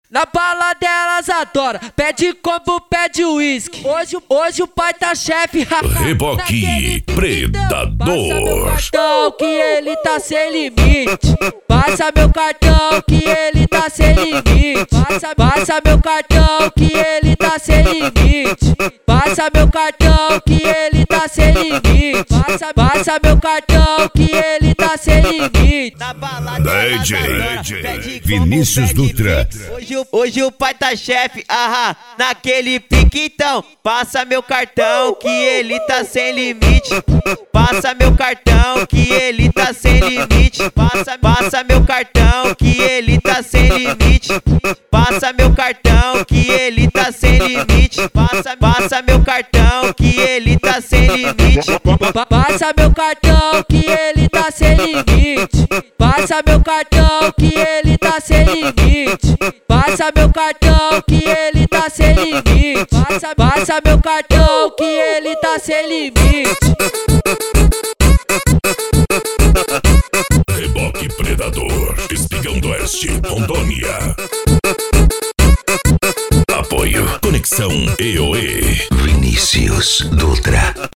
Na balada elas adoram, pede combo, pede uísque. Hoje o pai tá chefe, Reboque Predador. Passa meu cartão que ele tá sem limite. Passa meu cartão que ele tá sem limite. Passa meu cartão que ele tá sem limite. Passa meu cartão que ele tá sem limite. Passa meu cartão que ele tá sem limite. Na balada DJ Vinícius Dutra. Hoje o pai tá chefe, naquele pique então. Passa meu cartão que ele tá sem limite. Passa meu cartão que ele tá sem limite. Passa meu cartão que ele tá sem limite. Passa meu cartão que ele tá sem limite. Passa meu cartão que ele tá sem limite. Passa meu cartão que ele tá sem limite. Passa meu cartão que ele tá sem limite. Passa meu cartão que ele tá sem limite. Passa meu cartão que ele tá sem limite. Reboque Predador, Espigão do Oeste, Rondônia. Apoio Conexão EOE. Vinícius Dutra.